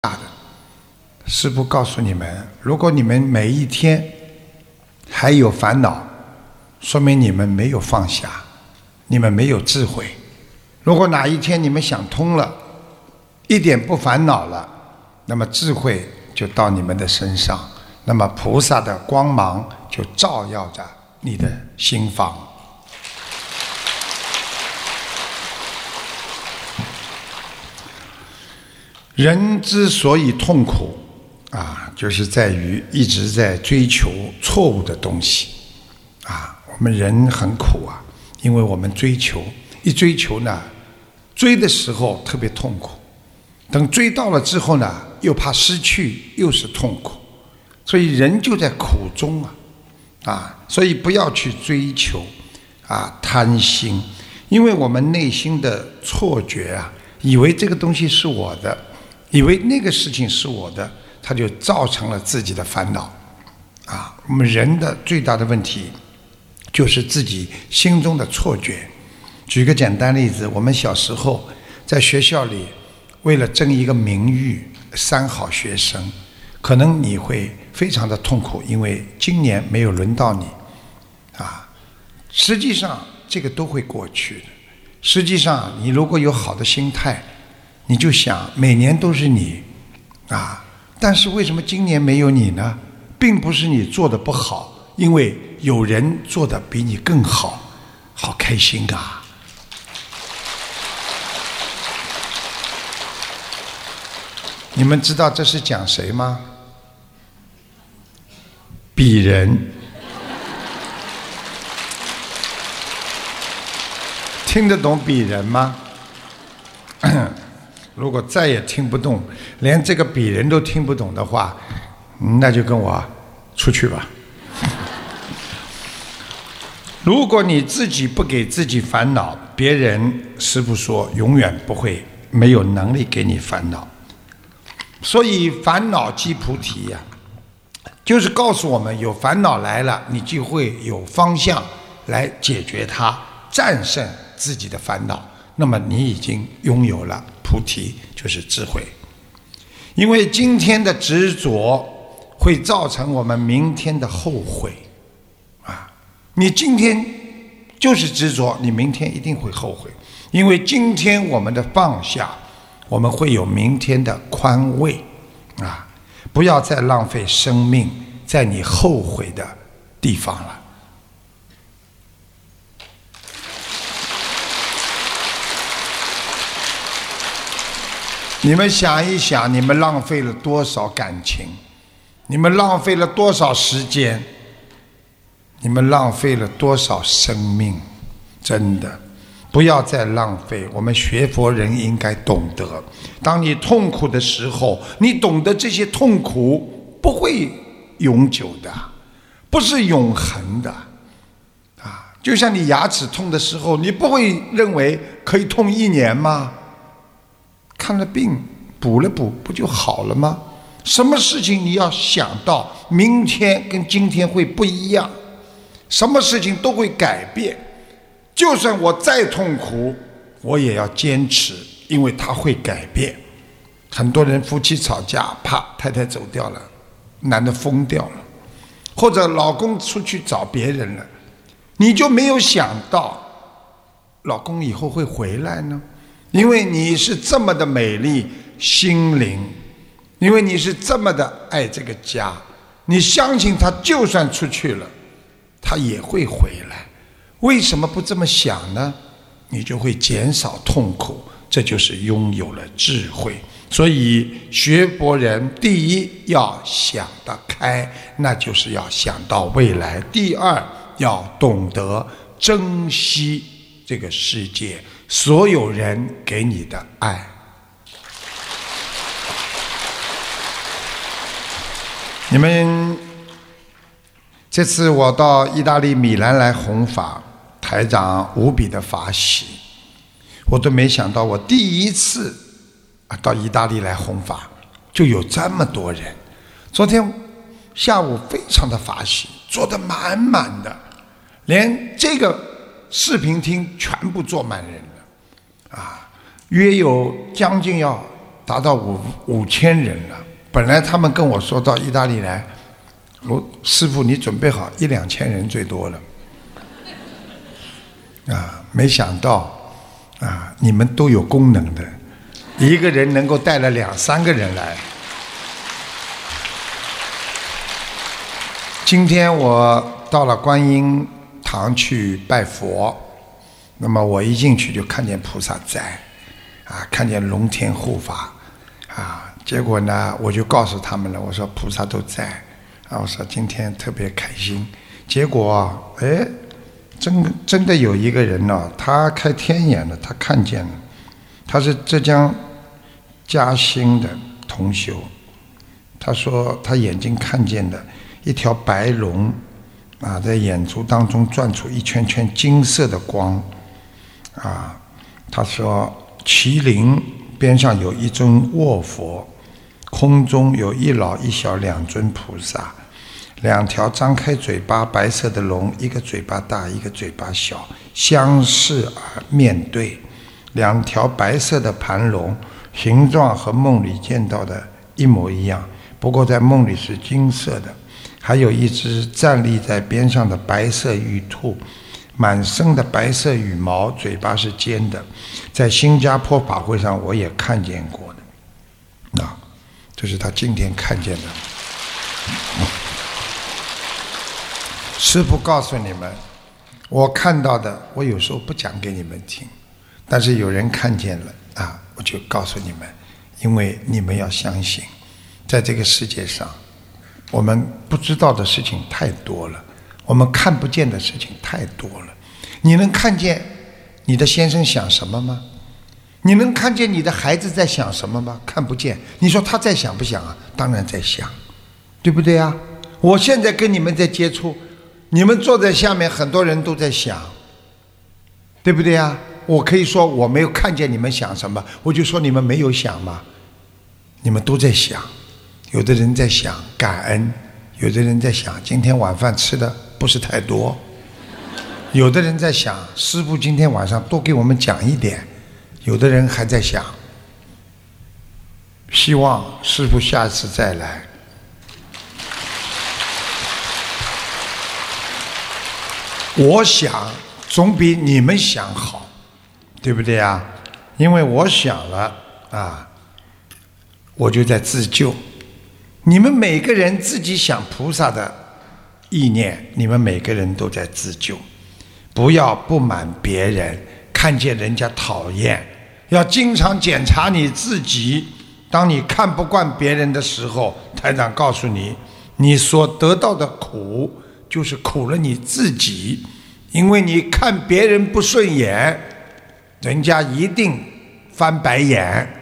大的。师父告诉你们，如果你们每一天还有烦恼，说明你们没有放下，你们没有智慧。如果哪一天你们想通了，一点不烦恼了，那么智慧就到你们的身上，那么菩萨的光芒就照耀着你的心房。人之所以痛苦就是在于一直在追求错误的东西我们人很苦因为我们追求呢，追的时候特别痛苦，等追到了之后呢，又怕失去，又是痛苦，所以人就在苦中所以不要去追求贪心，因为我们内心的错觉以为这个东西是我的，以为那个事情是我的，它就造成了自己的烦恼我们人的最大的问题就是自己心中的错觉。举个简单例子，我们小时候在学校里为了争一个名誉3好学生，可能你会非常的痛苦，因为今年没有轮到你实际上这个都会过去的。实际上你如果有好的心态，你就想每年都是你但是为什么今年没有你呢？并不是你做的不好，因为有人做的比你更好，好开心你们知道这是讲谁吗？鄙人。听得懂鄙人吗？如果再也听不懂，连这个鄙人都听不懂的话，那就跟我出去吧。如果你自己不给自己烦恼，别人师父说永远不会没有能力给你烦恼。所以烦恼即菩提就是告诉我们，有烦恼来了，你就会有方向来解决它，战胜自己的烦恼，那么你已经拥有了菩提，就是智慧。因为今天的执着会造成我们明天的后悔你今天就是执着，你明天一定会后悔。因为今天我们的放下，我们会有明天的宽慰不要再浪费生命在你后悔的地方了。你们想一想，你们浪费了多少感情，你们浪费了多少时间，你们浪费了多少生命，真的不要再浪费。我们学佛人应该懂得，当你痛苦的时候，你懂得这些痛苦不会永久的，不是永恒的就像你牙齿痛的时候，你不会认为可以痛1年吗？看了病补了补，不就好了吗？什么事情你要想到明天跟今天会不一样，什么事情都会改变。就算我再痛苦，我也要坚持，因为它会改变。很多人夫妻吵架，啪，太太走掉了，男的疯掉了，或者老公出去找别人了，你就没有想到老公以后会回来呢？因为你是这么的美丽心灵，因为你是这么的爱这个家，你相信他就算出去了，他也会回来。为什么不这么想呢？你就会减少痛苦，这就是拥有了智慧。所以学佛人第一要想得开，那就是要想到未来。第二要懂得珍惜这个世界所有人给你的爱。你们这次我到意大利米兰来弘法，台长无比的法喜，我都没想到我第一次到意大利来弘法就有这么多人。昨天下午非常的法喜，坐得满满的，连这个视频厅全部坐满人了约有将近要达到5000人了。本来他们跟我说到意大利来，师父你准备好1-2千人最多了。没想到你们都有功能的，一个人能够带了2-3个人来。今天我到了观音堂去拜佛，那么我一进去就看见菩萨在，看见龙天护法，结果呢我就告诉他们了，我说菩萨都在，我说今天特别开心。结果真的有一个人呢，他开天眼了，他看见了，他是浙江嘉兴的同修，他说他眼睛看见的一条白龙在眼珠当中转出一圈圈金色的光他说麒麟边上有一尊卧佛，空中有一老一小2尊菩萨，2条张开嘴巴白色的龙，一个嘴巴大一个嘴巴小，相视而面对。2条白色的盘龙，形状和梦里见到的一模一样，不过在梦里是金色的。还有一只站立在边上的白色玉兔，满身的白色羽毛，嘴巴是尖的，在新加坡法会上我也看见过的。这是他今天看见的。师父告诉你们，我看到的我有时候不讲给你们听，但是有人看见了我就告诉你们，因为你们要相信，在这个世界上我们不知道的事情太多了，我们看不见的事情太多了。你能看见你的先生想什么吗？你能看见你的孩子在想什么吗？看不见。你说他在想不想当然在想，对不对我现在跟你们在接触，你们坐在下面很多人都在想，对不对我可以说我没有看见你们想什么，我就说你们没有想吗？你们都在想。有的人在想感恩，有的人在想今天晚饭吃的不是太多，有的人在想师父今天晚上多给我们讲一点，有的人还在想希望师父下次再来。我想总比你们想好，对不对因为我想了我就在自救。你们每个人自己想菩萨的意念，你们每个人都在自救。不要不满别人，看见人家讨厌，要经常检查你自己。当你看不惯别人的时候，台长告诉你，你所得到的苦就是苦了你自己。因为你看别人不顺眼，人家一定翻白眼，